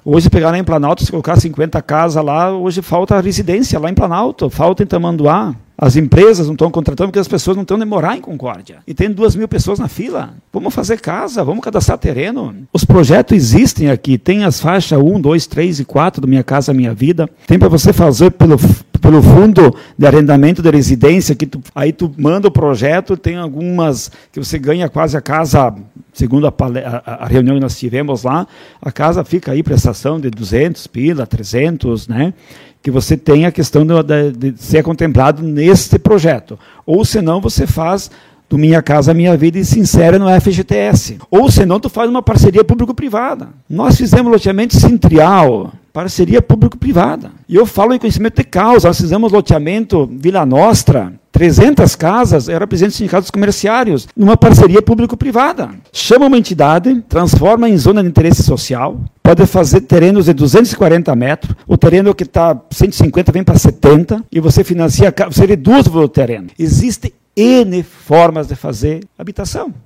Hoje, pegar lá em Planalto, se colocar 50 casas lá, hoje falta residência lá em Planalto, falta em Tamanduá. As empresas não estão contratando porque as pessoas não estão nem morar em Concórdia. E tem 2.000 pessoas na fila. Vamos fazer casa, vamos cadastrar terreno. Os projetos existem aqui. Tem as faixas 1, 2, 3 e 4 do Minha Casa Minha Vida. Tem para você fazer pelo fundo de arrendamento de residência, que aí tu manda o projeto, tem algumas que você ganha quase a casa, segundo a reunião que nós tivemos lá, a casa fica aí prestação de 200 pila, 300, né? Que você tem a questão de ser contemplado neste projeto. Ou senão você faz do Minha Casa Minha Vida e se insere no FGTS. Ou senão tu faz uma parceria público-privada. Nós fizemos loteamento Sintrial, parceria público-privada. E eu falo em conhecimento de causa, nós fizemos loteamento Vila Nostra, 300 casas, eu era presidente do Sindicato dos Comerciários, numa parceria público-privada. Chama uma entidade, transforma em zona de interesse social, pode fazer terrenos de 240 metros, o terreno que está 150 vem para 70, e você financia, você reduz o valor do terreno. Existem N formas de fazer habitação.